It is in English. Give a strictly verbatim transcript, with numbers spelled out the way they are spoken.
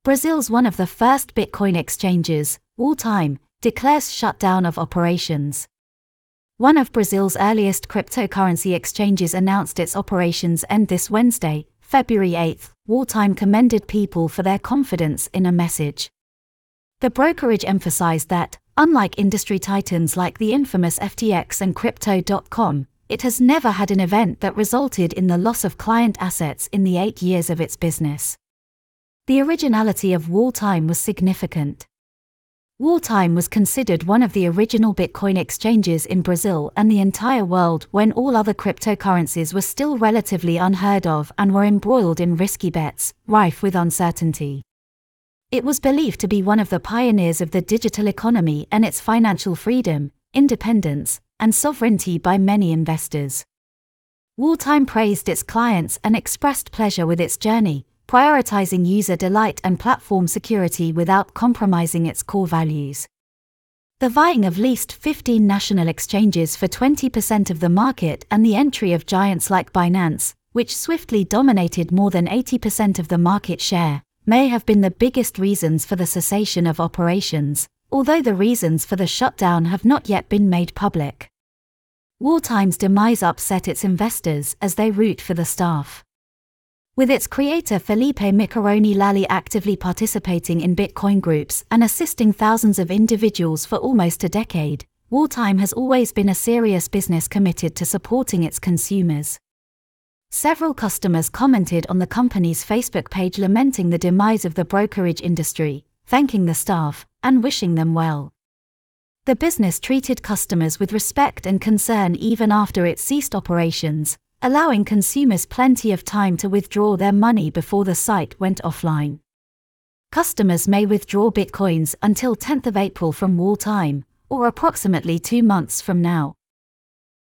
Brazil's one of the first Bitcoin exchanges, Walltime, declares shutdown of operations. One of Brazil's earliest cryptocurrency exchanges announced its operations end this Wednesday, February eighth. Walltime commended people for their confidence in a message. The brokerage emphasized that, unlike industry titans like the infamous F T X and Crypto dot com, it has never had an event that resulted in the loss of client assets in the eight years of its business. The originality of Walltime was significant. Walltime was considered one of the original Bitcoin exchanges in Brazil and the entire world when all other cryptocurrencies were still relatively unheard of and were embroiled in risky bets, rife with uncertainty. It was believed to be one of the pioneers of the digital economy and its financial freedom, independence, and sovereignty by many investors. Walltime praised its clients and expressed pleasure with its journey, prioritizing user delight and platform security without compromising its core values. The vying of least fifteen national exchanges for twenty percent of the market and the entry of giants like Binance, which swiftly dominated more than eighty percent of the market share, may have been the biggest reasons for the cessation of operations, although the reasons for the shutdown have not yet been made public. Walltime's demise upset its investors as they root for the staff. With its creator Felipe Micaroni Lally actively participating in Bitcoin groups and assisting thousands of individuals for almost a decade, Walltime has always been a serious business committed to supporting its consumers. Several customers commented on the company's Facebook page lamenting the demise of the brokerage industry, thanking the staff, and wishing them well. The business treated customers with respect and concern even after it ceased operations, allowing consumers plenty of time to withdraw their money before the site went offline. Customers may withdraw bitcoins until tenth of April from Walltime, or approximately two months from now.